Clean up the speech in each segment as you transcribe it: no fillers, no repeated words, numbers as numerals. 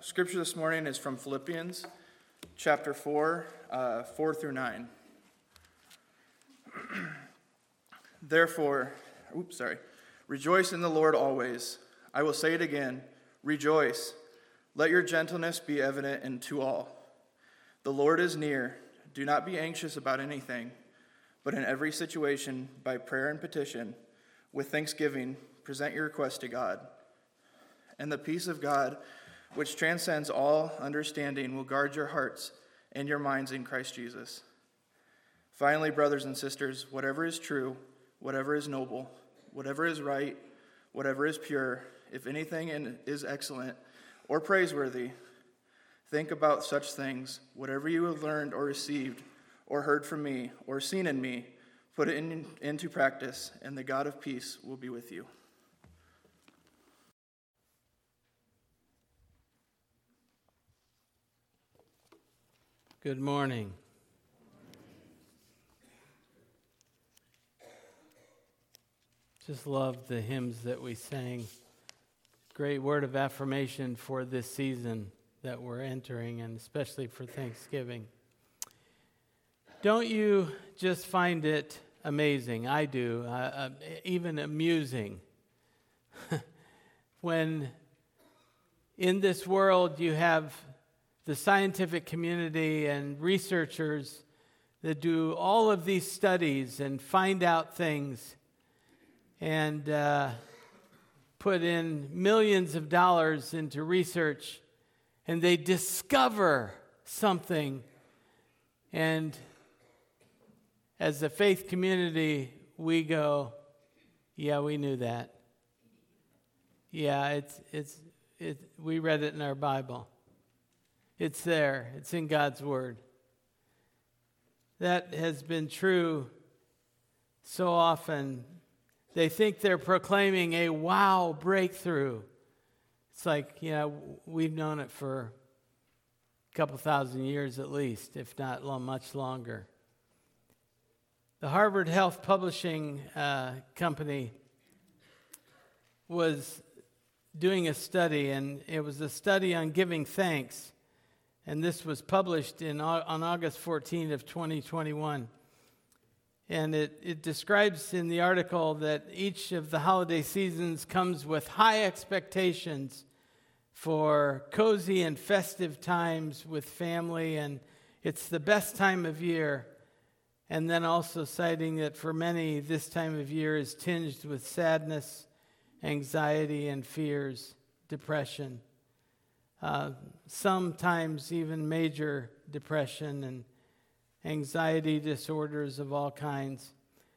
Scripture this morning is from Philippians chapter 4, 4 through 9. Therefore, rejoice in the Lord always. I will say it again, rejoice. Let your gentleness be evident unto all. The Lord is near. Do not be anxious about anything, but in every situation, by prayer and petition, with thanksgiving, present your requests to God. And the peace of God, which transcends all understanding, will guard your hearts and your minds in Christ Jesus. Finally, brothers and sisters, whatever is true, whatever is noble, whatever is right, whatever is pure, if anything is excellent or praiseworthy, think about such things. Whatever you have learned or received or heard from me or seen in me, put it into practice, and the God of peace will be with you. Good morning. Just love the hymns that we sang. Great word of affirmation for this season that we're entering, and especially for Thanksgiving. Don't you just find it amazing? I do, even amusing. When in this world you have the scientific community and researchers that do all of these studies and find out things and put in millions of dollars into research, and they discover something. And as a faith community, we go, yeah, we knew that. Yeah, we read it in our Bible. It's there. It's in God's Word. That has been true so often. They think they're proclaiming a wow breakthrough. It's like, we've known it for a couple thousand years at least, if not much longer. The Harvard Health Publishing Company was doing a study, and it was a study on giving thanks. And this was published on August 14 of 2021. And it describes in the article that each of the holiday seasons comes with high expectations for cozy and festive times with family, and it's the best time of year. And then also citing that for many, this time of year is tinged with sadness, anxiety, and fears, depression. Sometimes even major depression and anxiety disorders of all kinds.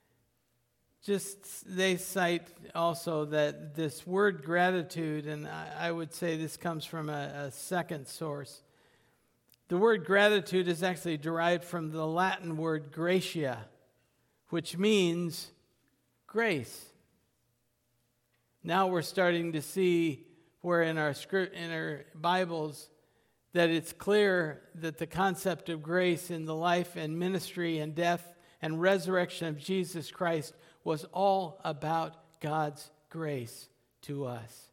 They cite also that this word gratitude, and I would say this comes from a second source. The word gratitude is actually derived from the Latin word gratia, which means grace. Now we're starting to see where in our Bibles that it's clear that the concept of grace in the life and ministry and death and resurrection of Jesus Christ was all about God's grace to us.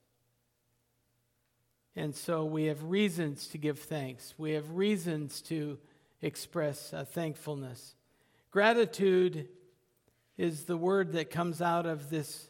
And so we have reasons to give thanks. We have reasons to express thankfulness. Gratitude is the word that comes out of this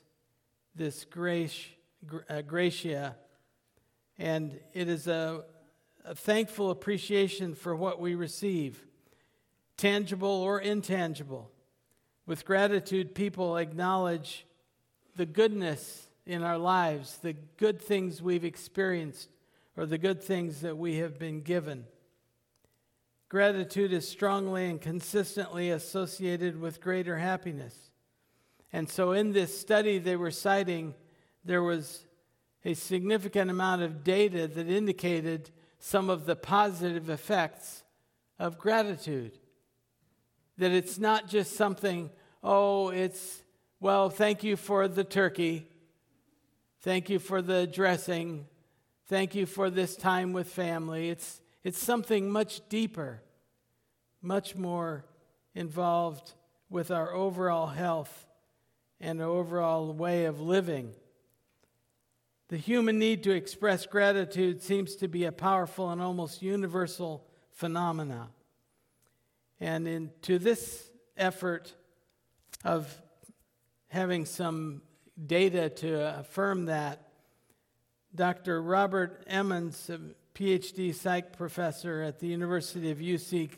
gratia, and it is a thankful appreciation for what we receive, tangible or intangible. With gratitude, people acknowledge the goodness in our lives, the good things we've experienced, or the good things that we have been given. Gratitude is strongly and consistently associated with greater happiness. And so in this study they were citing, there was a significant amount of data that indicated some of the positive effects of gratitude. That it's not just something, thank you for the turkey, thank you for the dressing, thank you for this time with family. It's something much deeper, much more involved with our overall health and our overall way of living. The human need to express gratitude seems to be a powerful and almost universal phenomena. And into this effort of having some data to affirm that, Dr. Robert Emmons, a PhD psych professor at the University of UC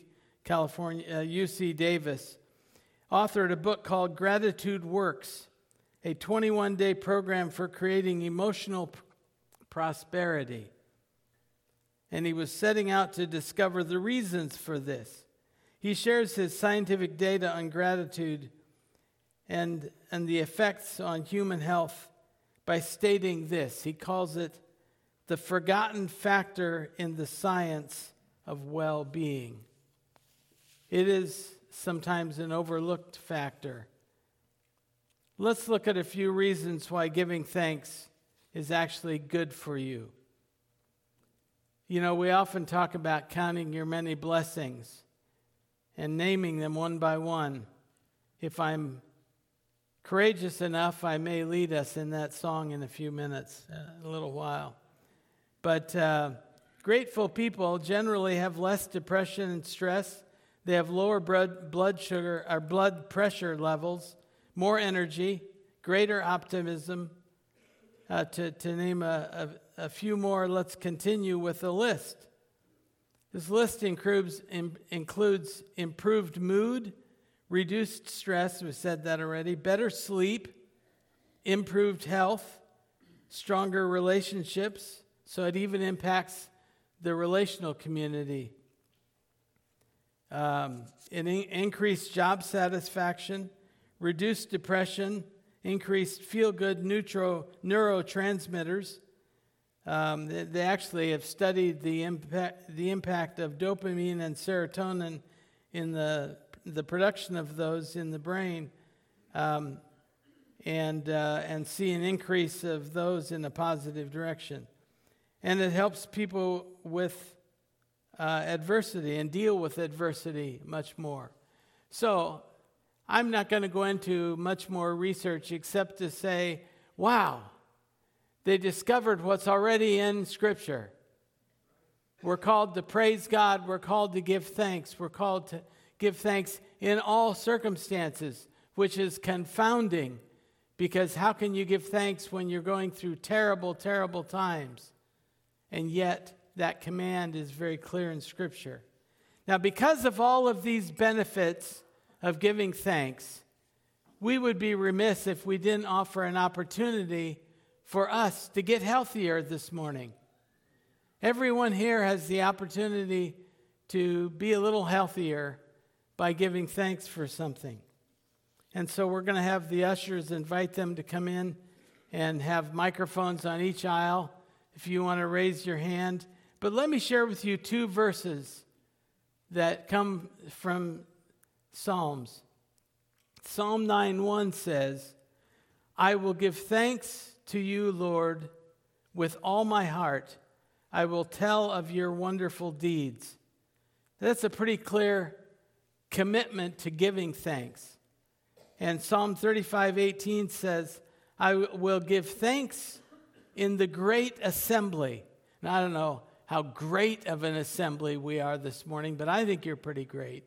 Davis, authored a book called Gratitude Works, a 21-day program for creating emotional prosperity. And he was setting out to discover the reasons for this. He shares his scientific data on gratitude and the effects on human health by stating this. He calls it the forgotten factor in the science of well-being. It is sometimes an overlooked factor. Let's look at a few reasons why giving thanks is actually good for you. You know, we often talk about counting your many blessings and naming them one by one. If I'm courageous enough, I may lead us in that song in a few minutes, a little while. But grateful people generally have less depression and stress. They have lower blood sugar or blood pressure levels, more energy, greater optimism. To name a few more, let's continue with the list. This list includes improved mood, reduced stress, we said that already, better sleep, improved health, stronger relationships, so it even impacts the relational community. Increased job satisfaction, reduced depression, increased feel-good neurotransmitters. They actually have studied the impact of dopamine and serotonin in the production of those in the brain, and see an increase of those in a positive direction. And it helps people with adversity and deal with adversity much more. So I'm not going to go into much more research except to say, wow, they discovered what's already in Scripture. We're called to praise God. We're called to give thanks. We're called to give thanks in all circumstances, which is confounding, because how can you give thanks when you're going through terrible, terrible times? And yet, that command is very clear in Scripture. Now, because of all of these benefits of giving thanks, we would be remiss if we didn't offer an opportunity for us to get healthier this morning. Everyone here has the opportunity to be a little healthier by giving thanks for something. And so we're going to have the ushers invite them to come in and have microphones on each aisle if you want to raise your hand. But let me share with you two verses that come from Psalms. Psalm 9:1 says, I will give thanks to you, Lord, with all my heart. I will tell of your wonderful deeds. That's a pretty clear commitment to giving thanks. And Psalm 35:18 says, I will give thanks in the great assembly. Now, I don't know how great of an assembly we are this morning, but I think you're pretty great.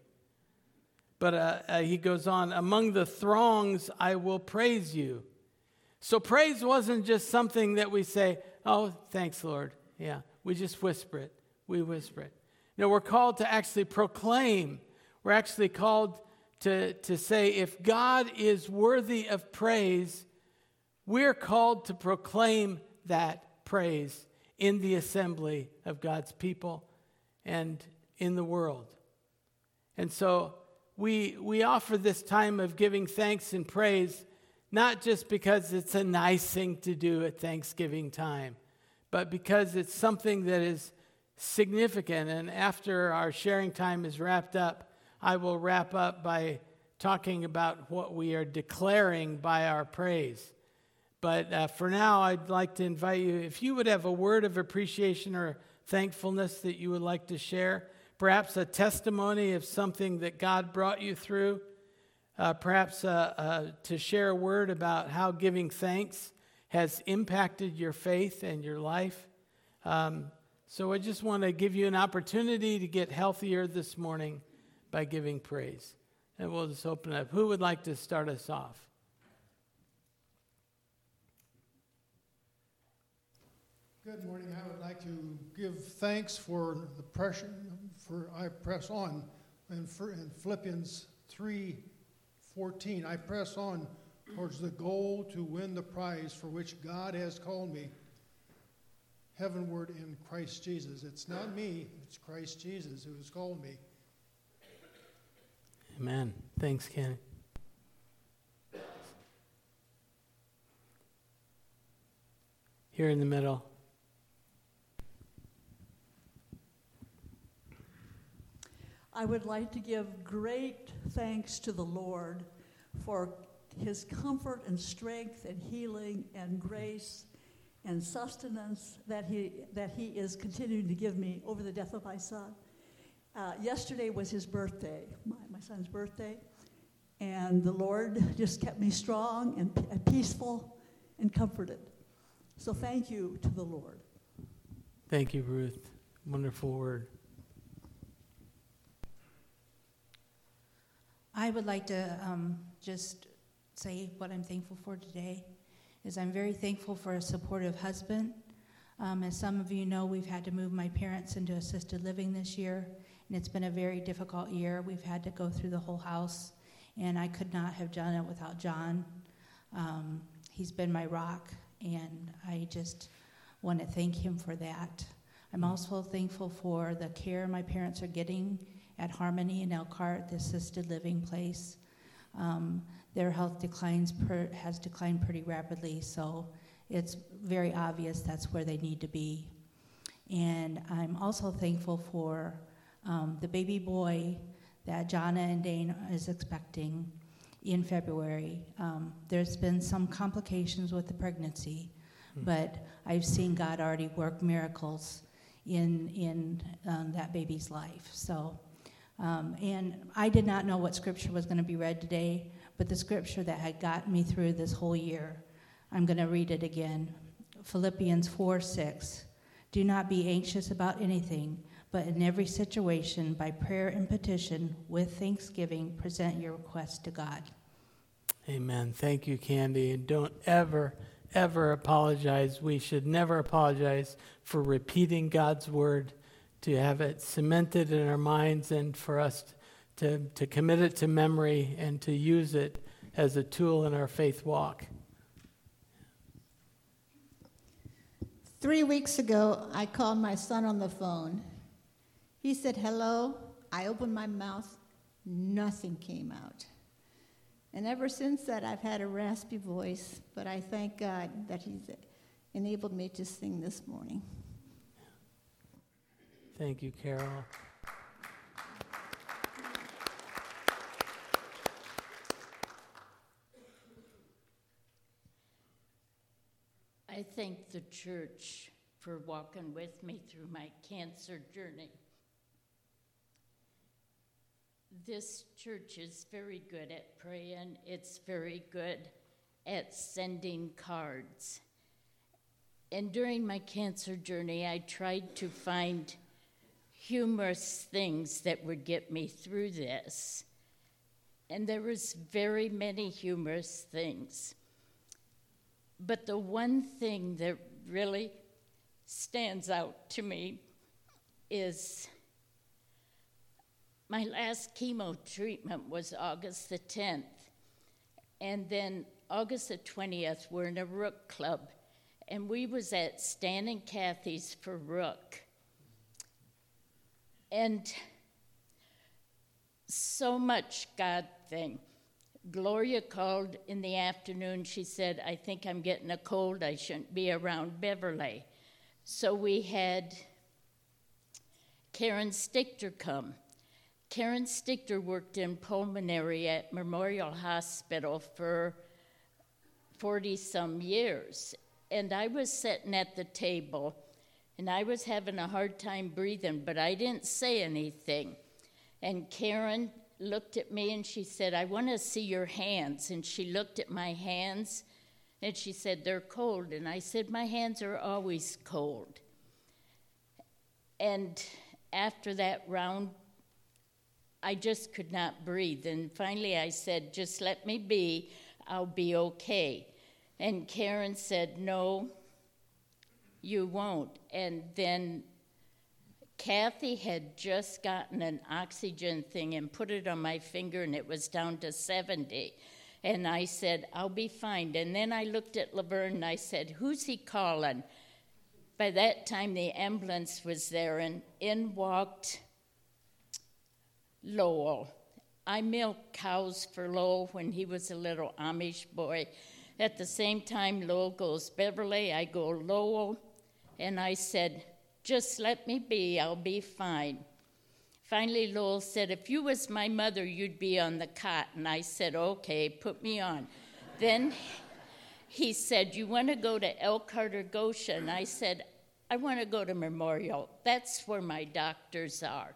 But he goes on, among the throngs I will praise you. So praise wasn't just something that we say, oh, thanks, Lord. Yeah, we just whisper it. We whisper it. No, we're called to actually proclaim. We're actually called to say, if God is worthy of praise, we're called to proclaim that praise in the assembly of God's people and in the world. And so we offer this time of giving thanks and praise, not just because it's a nice thing to do at Thanksgiving time, but because it's something that is significant. And after our sharing time is wrapped up, I will wrap up by talking about what we are declaring by our praise. But for now, I'd like to invite you, if you would have a word of appreciation or thankfulness that you would like to share, perhaps a testimony of something that God brought you through, perhaps to share a word about how giving thanks has impacted your faith and your life. So I just want to give you an opportunity to get healthier this morning by giving praise. And we'll just open it up. Who would like to start us off? Good morning. I would like to give thanks for the pressure for I press on in Philippians 3:14. I press on towards the goal to win the prize for which God has called me heavenward in Christ Jesus. It's not me, it's Christ Jesus who has called me. Amen. Thanks, Kenny. Here in the middle. I would like to give great thanks to the Lord for his comfort and strength and healing and grace and sustenance that he is continuing to give me over the death of my son. Yesterday was his birthday, my son's birthday, and the Lord just kept me strong and peaceful and comforted. So thank you to the Lord. Thank you, Ruth. Wonderful word. I would like to just say what I'm thankful for today is I'm very thankful for a supportive husband. As some of you know, we've had to move my parents into assisted living this year, and it's been a very difficult year. We've had to go through the whole house, and I could not have done it without John. He's been my rock, and I just want to thank him for that. I'm also thankful for the care my parents are getting at Harmony in Elkhart, the assisted living place. Their health has declined pretty rapidly, so it's very obvious that's where they need to be. And I'm also thankful for the baby boy that Jonna and Dane is expecting in February. There's been some complications with the pregnancy, but I've seen God already work miracles in that baby's life. So. And I did not know what scripture was going to be read today, but the scripture that had gotten me through this whole year, I'm going to read it again. Philippians 4:6. Do not be anxious about anything, but in every situation, by prayer and petition, with thanksgiving, present your requests to God. Amen. Thank you, Candy. And don't ever apologize. We should never apologize for repeating God's word, to have it cemented in our minds and for us to commit it to memory and to use it as a tool in our faith walk. 3 weeks ago, I called my son on the phone. He said, hello. I opened my mouth. Nothing came out. And ever since that, I've had a raspy voice, but I thank God that he's enabled me to sing this morning. Thank you, Carol. I thank the church for walking with me through my cancer journey. This church is very good at praying. It's very good at sending cards. And during my cancer journey, I tried to find humorous things that would get me through this. And there was very many humorous things. But the one thing that really stands out to me is my last chemo treatment was August the 10th. And then August the 20th, we're in a Rook Club. And we was at Stan and Kathy's for Rook. And so much God thing. Gloria called in the afternoon. She said, I think I'm getting a cold. I shouldn't be around Beverly. So we had Karen Stichter come. Karen Stichter worked in pulmonary at Memorial Hospital for 40-some years. And I was sitting at the table, and I was having a hard time breathing, but I didn't say anything. And Karen looked at me, and she said, I want to see your hands. And she looked at my hands, And she said, they're cold. And I said, my hands are always cold. And after that round, I just could not breathe. And finally I said, just let me be. I'll be okay. And Karen said, no, you won't. And then Kathy had just gotten an oxygen thing and put it on my finger, and it was down to 70. And I said, I'll be fine. And then I looked at Laverne and I said, who's he calling? By that time, the ambulance was there, and in walked Lowell. I milked cows for Lowell when he was a little Amish boy. At the same time, Lowell goes, Beverly, I go, Lowell. And I said, just let me be, I'll be fine. Finally, Lowell said, if you was my mother, you'd be on the cot. And I said, okay, put me on. Then he said, you want to go to Elkhart or Goshen? I said, I want to go to Memorial. That's where my doctors are.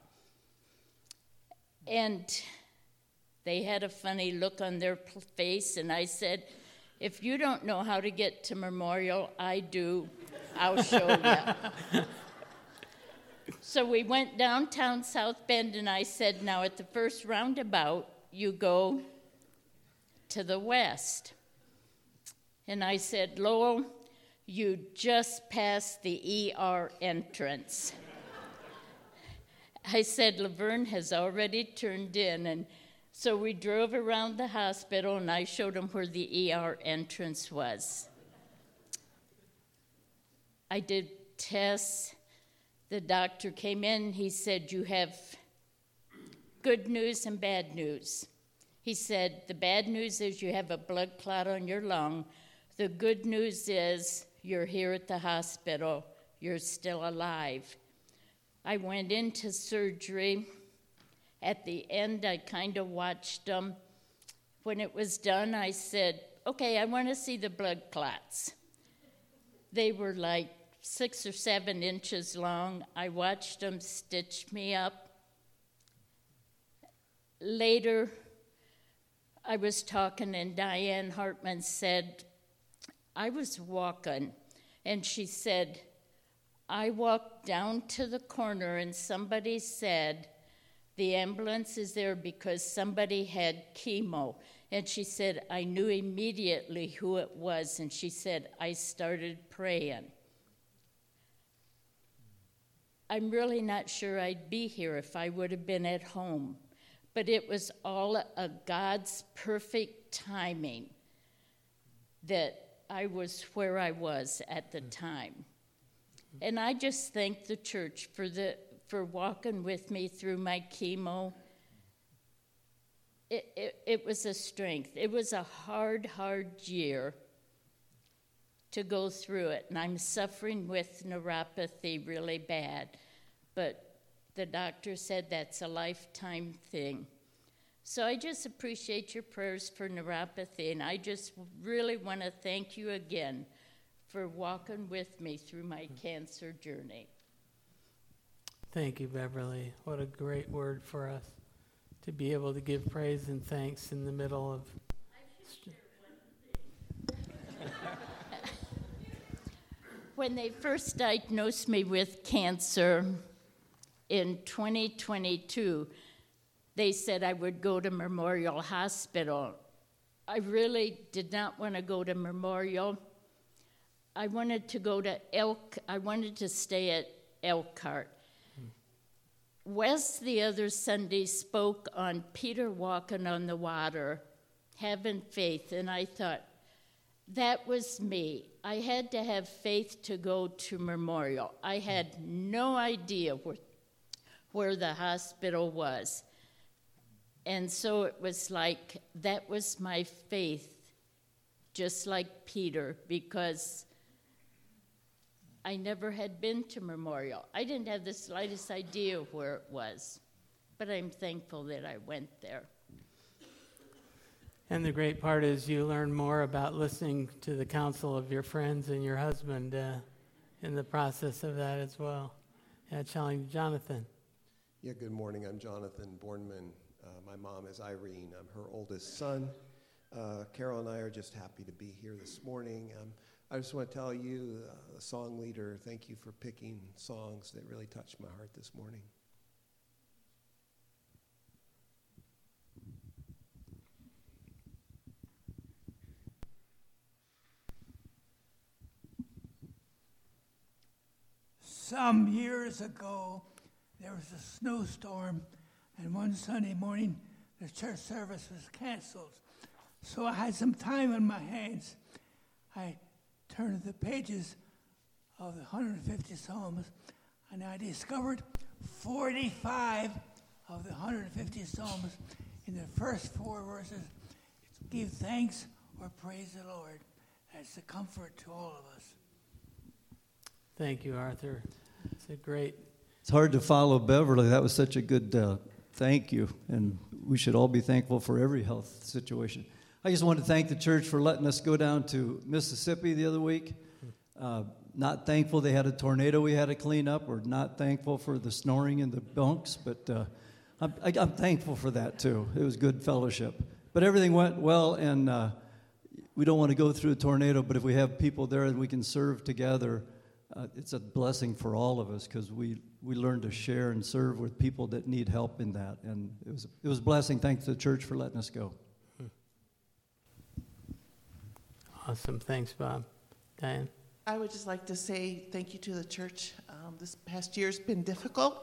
And they had a funny look on their face, and I said, if you don't know how to get to Memorial, I do. I'll show you. So we went downtown South Bend, and I said, now at the first roundabout, you go to the west. And I said, Lowell, you just passed the ER entrance. I said, Laverne has already turned in. And so we drove around the hospital, and I showed him where the ER entrance was. I did tests. The doctor came in. He said, you have good news and bad news. He said, the bad news is you have a blood clot on your lung. The good news is you're here at the hospital. You're still alive. I went into surgery. At the end, I kind of watched them. When it was done, I said, okay, I want to see the blood clots. They were like 6 or 7 inches long. I watched them stitch me up. Later, I was talking, and Diane Hartman said, I was walking, and she said, I walked down to the corner, and somebody said, the ambulance is there because somebody had chemo. And she said, I knew immediately who it was, and she said, I started praying. I'm really not sure I'd be here if I would have been at home, but it was all a God's perfect timing that I was where I was at the time. And I just thank the church for walking with me through my chemo. It was a strength. It was a hard year to go through it. And I'm suffering with neuropathy really bad. But the doctor said that's a lifetime thing. So I just appreciate your prayers for neuropathy. And I just really want to thank you again for walking with me through my cancer journey. Thank you, Beverly. What a great word for us to be able to give praise and thanks in the middle of... When they first diagnosed me with cancer in 2022, they said I would go to Memorial Hospital. I really did not want to go to Memorial. I wanted to stay at Elkhart. Wes the other Sunday spoke on Peter walking on the water, having faith, and I thought, that was me. I had to have faith to go to Memorial. I had no idea where the hospital was. And so it was like, that was my faith, just like Peter, because I never had been to Memorial. I didn't have the slightest idea where it was, but I'm thankful that I went there. And the great part is you learn more about listening to the counsel of your friends and your husband in the process of that as well. Challenge Jonathan. Yeah, good morning. I'm Jonathan Bornman. My mom is Irene. I'm her oldest son. Carol and I are just happy to be here this morning. I just want to tell you, the song leader, thank you for picking songs that really touched my heart this morning. Some years ago, there was a snowstorm, and one Sunday morning, the church service was canceled. So I had some time on my hands. I turned to the pages of the 150 Psalms, and I discovered 45 of the 150 Psalms in the first 4 verses. Give thanks or praise the Lord. That's a comfort to all of us. Thank you, Arthur. It's a great... It's hard to follow Beverly. That was such a good thank you, and we should all be thankful for every health situation. I just want to thank the church for letting us go down to Mississippi the other week. Not thankful they had a tornado we had to clean up. We're not thankful for the snoring in the bunks, but I'm thankful for that too. It was good fellowship. But everything went well, and we don't want to go through a tornado, but if we have people there and we can serve together, it's a blessing for all of us because we learn to share and serve with people that need help in that. And it was a blessing. Thanks to the church for letting us go. Awesome. Thanks, Bob. Diane? I would just like to say thank you to the church. This past year's been difficult.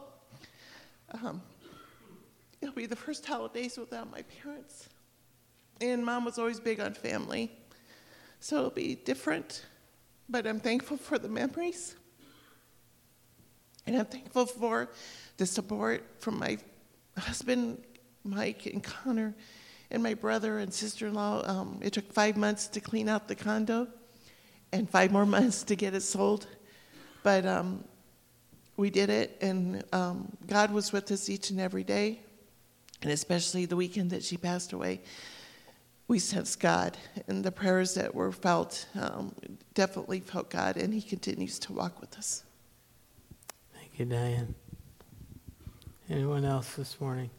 It'll be the first holidays without my parents. And Mom was always big on family. So it'll be different. But I'm thankful for the memories. And I'm thankful for the support from my husband, Mike, and Connor, and my brother and sister-in-law. It took 5 months to clean out the condo and 5 more months to get it sold. But we did it, and God was with us each and every day, and especially the weekend that she passed away. We sensed God, and the prayers that were felt definitely felt God, and he continues to walk with us. Thank you, Diane. Anyone else this morning?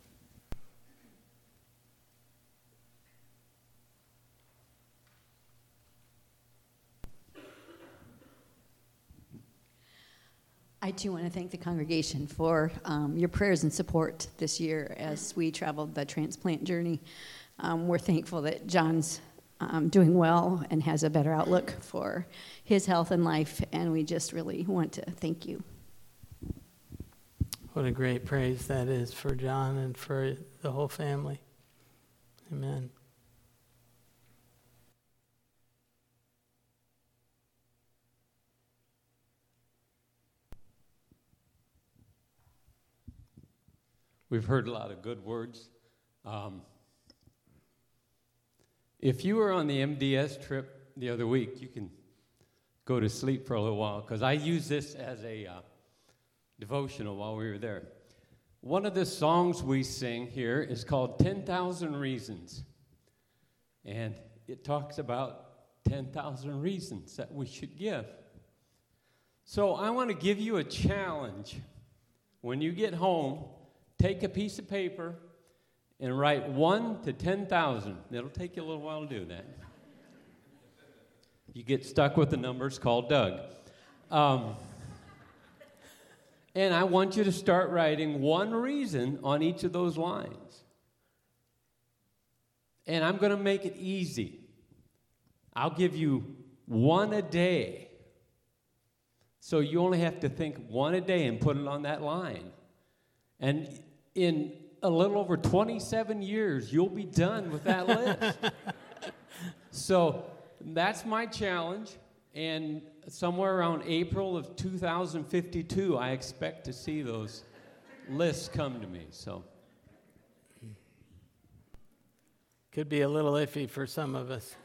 I too want to thank the congregation for your prayers and support this year as we traveled the transplant journey. We're thankful that John's doing well and has a better outlook for his health and life, and we just really want to thank you. What a great praise that is for John and for the whole family. Amen. We've heard a lot of good words. If you were on the MDS trip the other week, you can go to sleep for a little while, because I used this as a devotional while we were there. One of the songs we sing here is called 10,000 Reasons. And it talks about 10,000 reasons that we should give. So I want to give you a challenge. When you get home, take a piece of paper and write 1 to 10,000. It'll take you a little while to do that. You get stuck with the numbers, call Doug. And I want you to start writing one reason on each of those lines. And I'm going to make it easy. I'll give you one a day. So you only have to think one a day and put it on that line. And in a little over 27 years, you'll be done with that list. So that's my challenge. And somewhere around April of 2052, I expect to see those lists come to me. So could be a little iffy for some of us.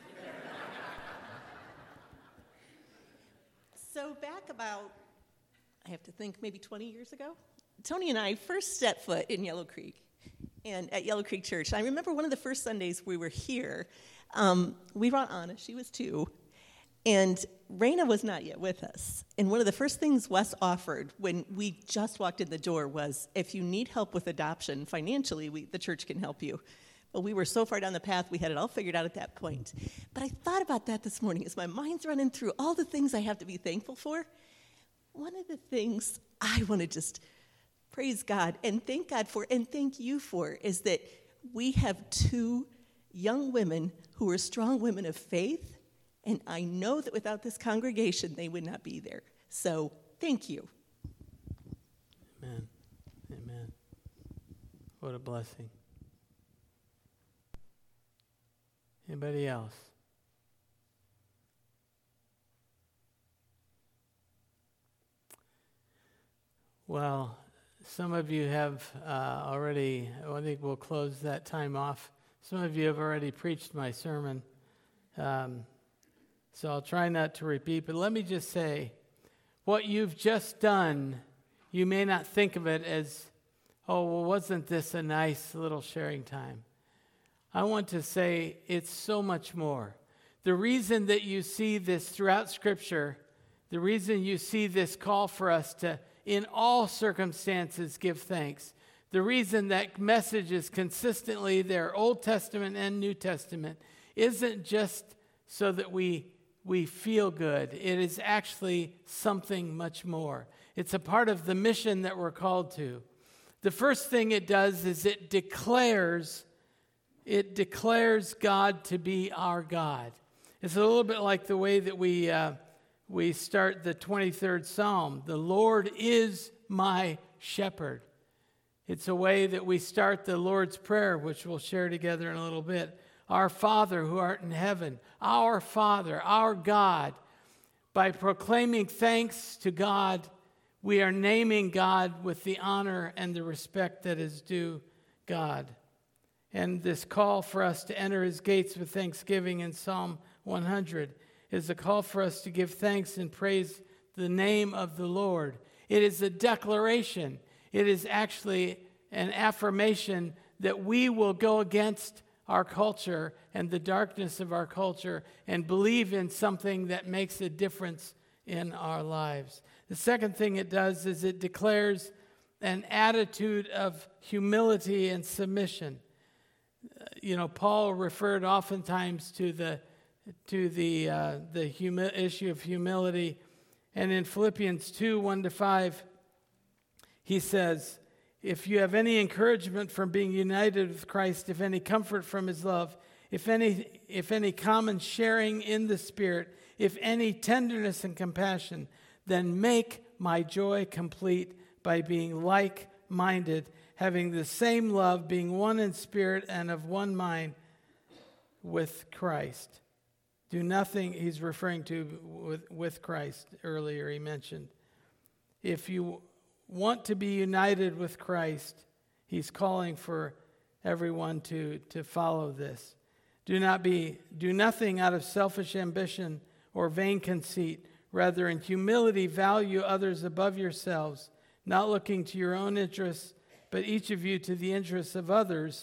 So back about, I have to think, maybe 20 years ago, Tony and I first set foot in Yellow Creek, and at Yellow Creek Church. I remember one of the first Sundays we were here, we brought Anna, she was 2, and Raina was not yet with us. And one of the first things Wes offered when we just walked in the door was, if you need help with adoption financially, the church can help you. Well, we were so far down the path, we had it all figured out at that point. But I thought about that this morning as my mind's running through all the things I have to be thankful for. One of the things I want to just praise God and thank God for and thank you for is that we have 2 young women who are strong women of faith, and I know that without this congregation, they would not be there. So, thank you. Amen. Amen. What a blessing. Anybody else? Well, some of you have already, I think we'll close that time off. Some of you have already preached my sermon, so I'll try not to repeat, but let me just say, what you've just done, you may not think of it as, oh, well, wasn't this a nice little sharing time? I want to say it's so much more. The reason that you see this throughout Scripture, the reason you see this call for us to, in all circumstances, give thanks, the reason that message is consistently there, Old Testament and New Testament, isn't just so that we feel good. It is actually something much more. It's a part of the mission that we're called to. The first thing it does is it declares God to be our God. It's a little bit like the way that we start the 23rd Psalm. The Lord is my shepherd. It's a way that we start the Lord's Prayer, which we'll share together in a little bit. Our Father who art in heaven, our Father, our God. By proclaiming thanks to God, we are naming God with the honor and the respect that is due God. And this call for us to enter his gates with thanksgiving in Psalm 100 is a call for us to give thanks and praise the name of the Lord. It is a declaration. It is actually an affirmation that we will go against our culture and the darkness of our culture and believe in something that makes a difference in our lives. The second thing it does is it declares an attitude of humility and submission. Paul referred oftentimes to the issue of humility, and in Philippians 2, 1-5, he says, if you have any encouragement from being united with Christ, if any comfort from his love, if any common sharing in the Spirit, if any tenderness and compassion, then make my joy complete by being like-minded, having the same love, being one in spirit and of one mind with Christ. Do nothing, he's referring to with Christ earlier, he mentioned. If you want to be united with Christ, he's calling for everyone to follow this. Do nothing out of selfish ambition or vain conceit. Rather, in humility, value others above yourselves, not looking to your own interests, but each of you to the interests of others.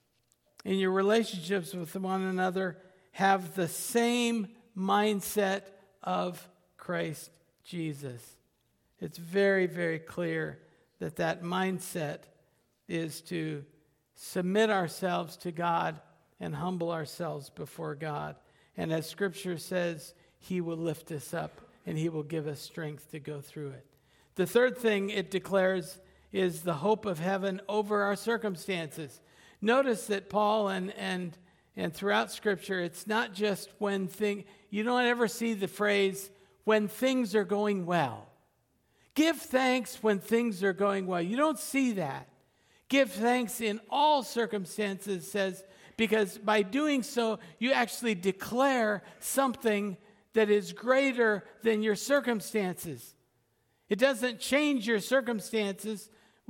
In your relationships with one another, have the same mindset of Christ Jesus. It's very, very clear that mindset is to submit ourselves to God and humble ourselves before God. And as Scripture says, he will lift us up and he will give us strength to go through it. The third thing it declares is the hope of heaven over our circumstances. Notice that Paul and throughout Scripture, it's not just you don't ever see the phrase, when things are going well. Give thanks when things are going well. You don't see that. Give thanks in all circumstances, says, because by doing so, you actually declare something that is greater than your circumstances. It doesn't change your circumstances.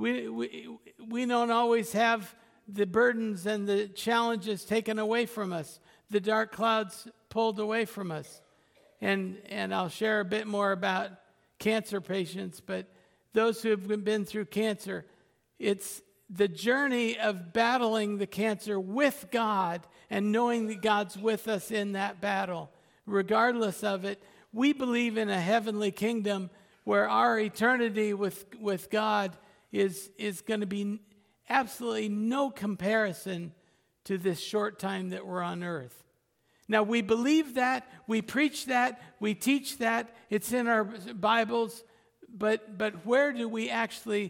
We don't always have the burdens and the challenges taken away from us, the dark clouds pulled away from us. And I'll share a bit more about cancer patients, but those who have been through cancer, it's the journey of battling the cancer with God and knowing that God's with us in that battle. Regardless of it, we believe in a heavenly kingdom where our eternity with God is going to be absolutely no comparison to this short time that we're on earth. Now, we believe that, we preach that, we teach that, it's in our Bibles, but where do we actually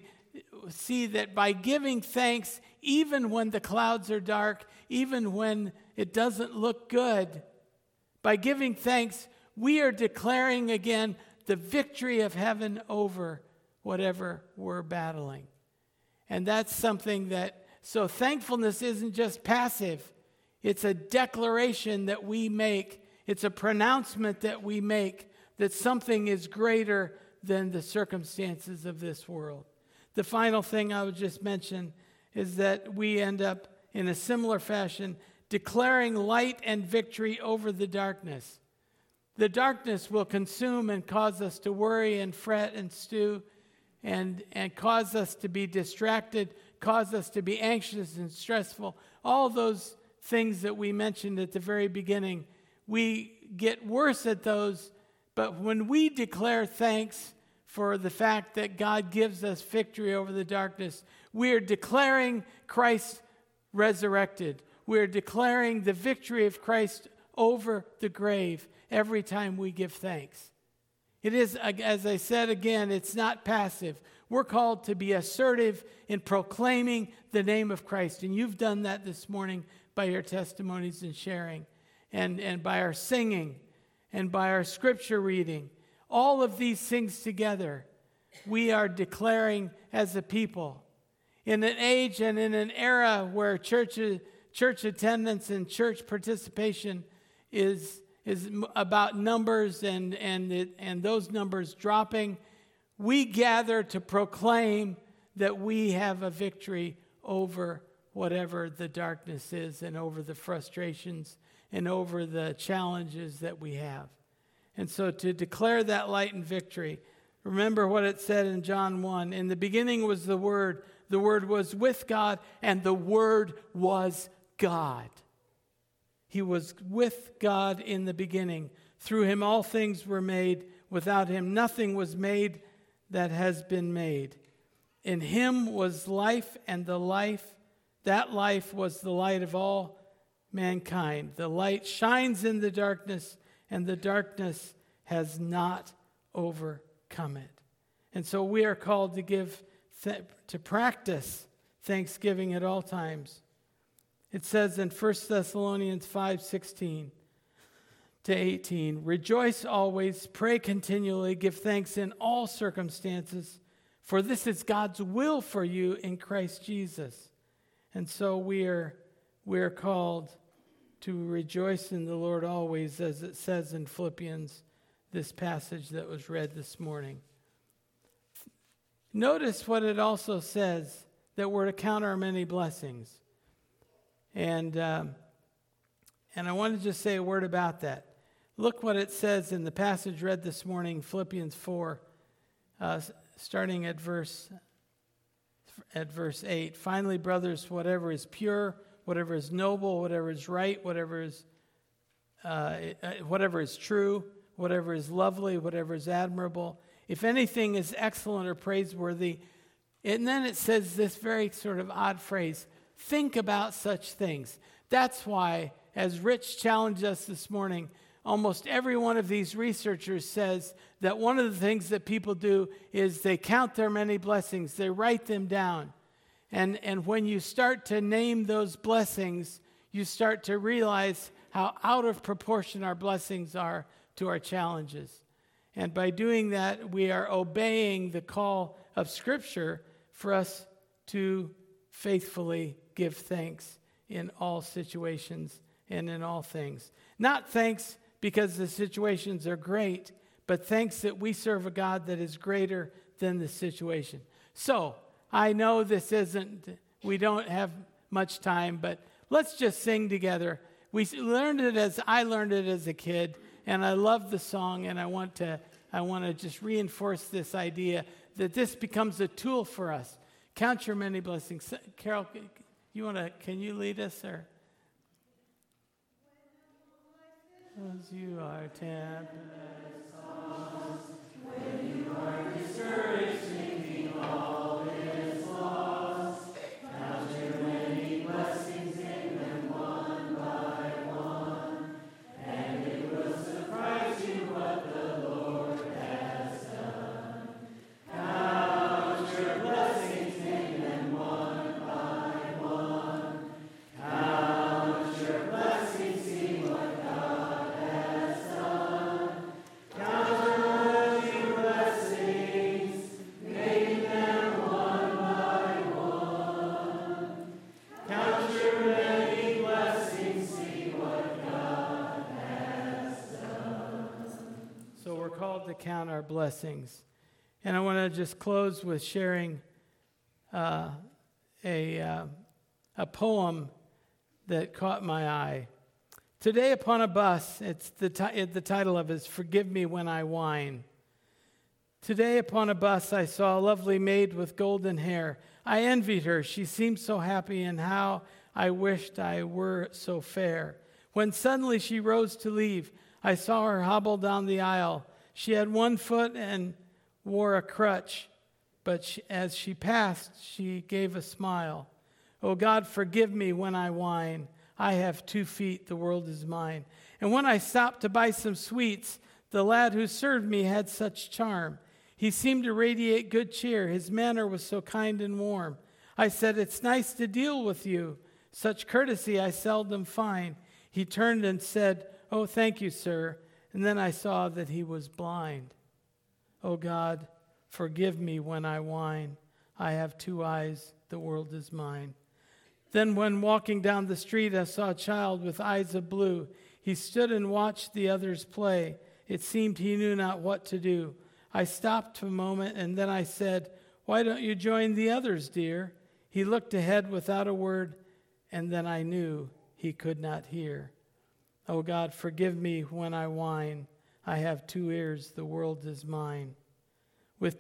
see that by giving thanks, even when the clouds are dark, even when it doesn't look good, by giving thanks, we are declaring again the victory of heaven over whatever we're battling. And that's something so thankfulness isn't just passive. It's a declaration that we make. It's a pronouncement that we make that something is greater than the circumstances of this world. The final thing I would just mention is that we end up in a similar fashion declaring light and victory over the darkness. The darkness will consume and cause us to worry and fret and stew and cause us to be distracted, cause us to be anxious and stressful. All those things that we mentioned at the very beginning, we get worse at those, but when we declare thanks for the fact that God gives us victory over the darkness, we are declaring Christ resurrected. We are declaring the victory of Christ over the grave every time we give thanks. It is, as I said again, it's not passive. We're called to be assertive in proclaiming the name of Christ. And you've done that this morning by your testimonies and sharing, and by our singing, and by our scripture reading. All of these things together, we are declaring as a people. In an age and in an era where church attendance and church participation is about numbers and those numbers dropping, we gather to proclaim that we have a victory over whatever the darkness is, and over the frustrations and over the challenges that we have. And so to declare that light and victory, remember what it said in John 1. In the beginning was the Word was with God, and the Word was God. He was with God in the beginning. Through him all things were made. Without him nothing was made that has been made. In him was life, and that life was the light of all mankind. The light shines in the darkness, and the darkness has not overcome it. And so we are called to practice thanksgiving at all times. It says in 1 Thessalonians 5:16 to 18, rejoice always, pray continually, give thanks in all circumstances, for this is God's will for you in Christ Jesus. And so we are called to rejoice in the Lord always, as it says in Philippians, this passage that was read this morning. Notice what it also says, that we're to count our many blessings. And I want to just say a word about that. Look what it says in the passage read this morning, Philippians 4, starting at verse 8. Finally, brothers, whatever is pure, whatever is noble, whatever is right, whatever is true, whatever is lovely, whatever is admirable, if anything is excellent or praiseworthy. And then it says this very sort of odd phrase, think about such things. That's why, as Rich challenged us this morning, almost every one of these researchers says that one of the things that people do is they count their many blessings, they write them down. And when you start to name those blessings, you start to realize how out of proportion our blessings are to our challenges. And by doing that, we are obeying the call of Scripture for us to faithfully give thanks in all situations and in all things. Not thanks because the situations are great, but thanks that we serve a God that is greater than the situation. So, I know we don't have much time, but let's just sing together. I learned it as a kid, and I love the song, and I want to just reinforce this idea that this becomes a tool for us. Count your many blessings. Carol, can you lead us, or? As you are tempest tossed, when you are discouraged, thinking all is lost, count your many blessings in them count our blessings. And I want to just close with sharing a poem that caught my eye. Today upon a bus, the title of it is Forgive Me When I Whine. Today upon a bus I saw a lovely maid with golden hair. I envied her, she seemed so happy, and how I wished I were so fair. When suddenly she rose to leave, I saw her hobble down the aisle. She had one foot and wore a crutch, but as she passed, she gave a smile. Oh God, forgive me when I whine. I have 2 feet, the world is mine. And when I stopped to buy some sweets, the lad who served me had such charm. He seemed to radiate good cheer. His manner was so kind and warm. I said, it's nice to deal with you. Such courtesy I seldom find. He turned and said, oh, thank you, sir. And then I saw that he was blind. Oh God, forgive me when I whine. I have 2 eyes, the world is mine. Then when walking down the street, I saw a child with eyes of blue. He stood and watched the others play. It seemed he knew not what to do. I stopped a moment, and then I said, why don't you join the others, dear? He looked ahead without a word, and then I knew he could not hear. Oh God, forgive me when I whine. I have 2 ears, the world is mine. With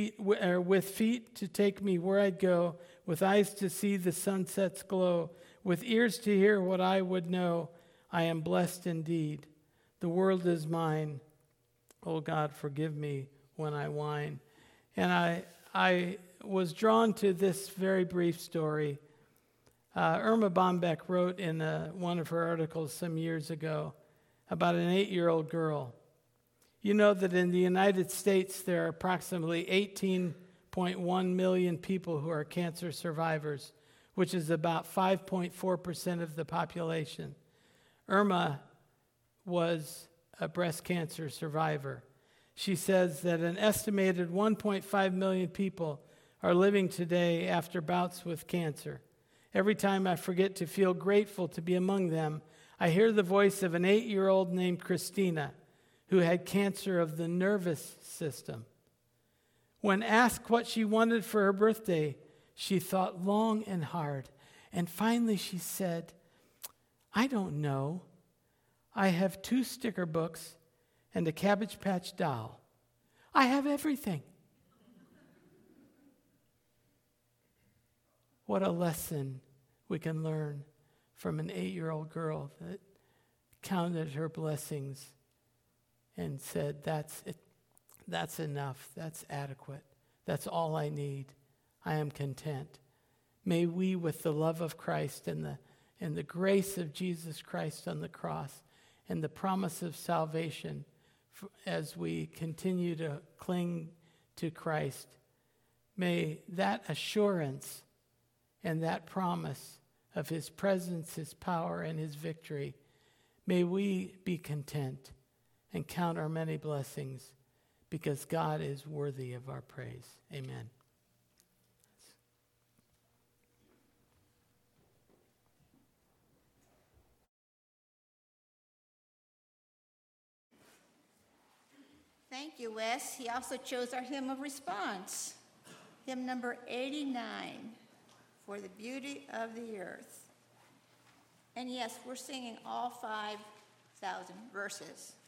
feet to take me where I'd go, with eyes to see the sunset's glow, with ears to hear what I would know, I am blessed indeed. The world is mine. Oh God, forgive me when I whine. And I was drawn to this very brief story. Irma Bombeck wrote in one of her articles some years ago about an 8-year-old girl. You know that in the United States there are approximately 18.1 million people who are cancer survivors, which is about 5.4% of the population. Irma was a breast cancer survivor. She says that an estimated 1.5 million people are living today after bouts with cancer. Every time I forget to feel grateful to be among them, I hear the voice of an 8-year-old named Christina, who had cancer of the nervous system. When asked what she wanted for her birthday, she thought long and hard. And finally she said, I don't know. I have 2 sticker books and a Cabbage Patch doll. I have everything. What a lesson we can learn from an 8-year-old girl that counted her blessings and said, that's it. That's enough. That's adequate. That's all I need. I am content. May we, with the love of Christ and the grace of Jesus Christ on the cross and the promise of salvation, as we continue to cling to Christ, may that assurance and that promise of his presence, his power, and his victory, may we be content and count our many blessings, because God is worthy of our praise. Amen. Thank you, Wes. He also chose our hymn of response, hymn number 89, For the Beauty of the Earth. And yes, we're singing all 5,000 verses.